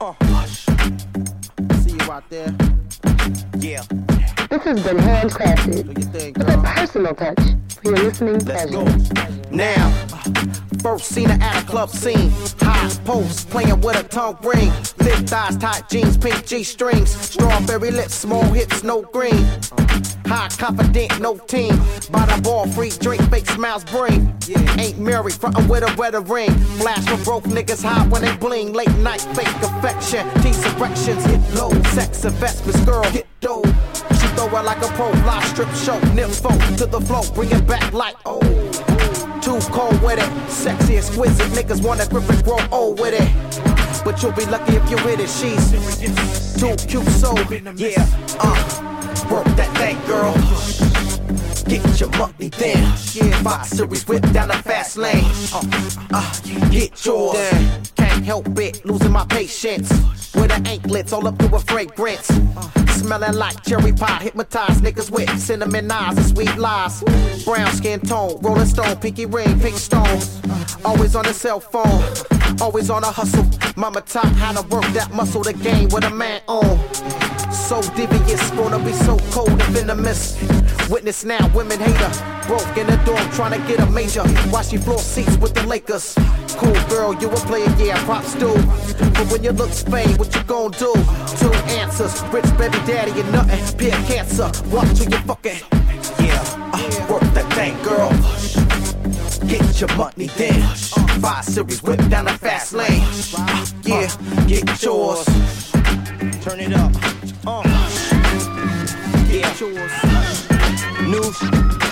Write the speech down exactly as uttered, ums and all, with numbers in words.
Huh. See you out there. Yeah. This has been handcrafted with a personal touch for your listening Let's pleasure. go. Now, first seen her at a club scene. High post, playing with a tongue ring. Thick thighs, tight jeans, pink G-strings. Strawberry lips, small hips, no green. High confident, no team. By the ball, free drink, fake smiles bring. Ain't married, frontin' with a wedding ring. Flash for broke niggas high when they bling. Late night, fake affection. Tease erections, hit low. Sex investments, girl, hit dough. She throw it like a pro, live strip show. Nympho to the flow, bring it back like oh. Too cold with it, sexy, exquisite. Niggas wanna grip and grow old with it. But you'll be lucky if you hit it. She's too cute, so yeah. Uh, work that thing, girl. Get your money then. Yeah, Fox Series whip down the fast lane. Uh, uh, get yours. Then can't help it, losing my patience. With her anklets all up to her fragrance. Smelling like cherry pie, hypnotized niggas with cinnamon eyes and sweet lies. Brown skin tone, rolling stone, pinky ring, pink stones. Always on the cell phone, always on a hustle. Mama taught how to work that muscle, the game with a man on. So devious, wanna be so cold and venomous. Witness now, women hate her. Broke in the dorm, trying to get a major. While she floor seats with the Lakers. Cool girl, you a player, yeah, props do. But when you look Spain, what you gon' do? Two answers, rich baby daddy and nothing. Peer cancer, watch who you fucking. Yeah, uh, work that thing, girl. Get your money then. Five series whip down the fast lane. Uh, yeah, get yours. Turn it up. Uh, yeah, yours. News.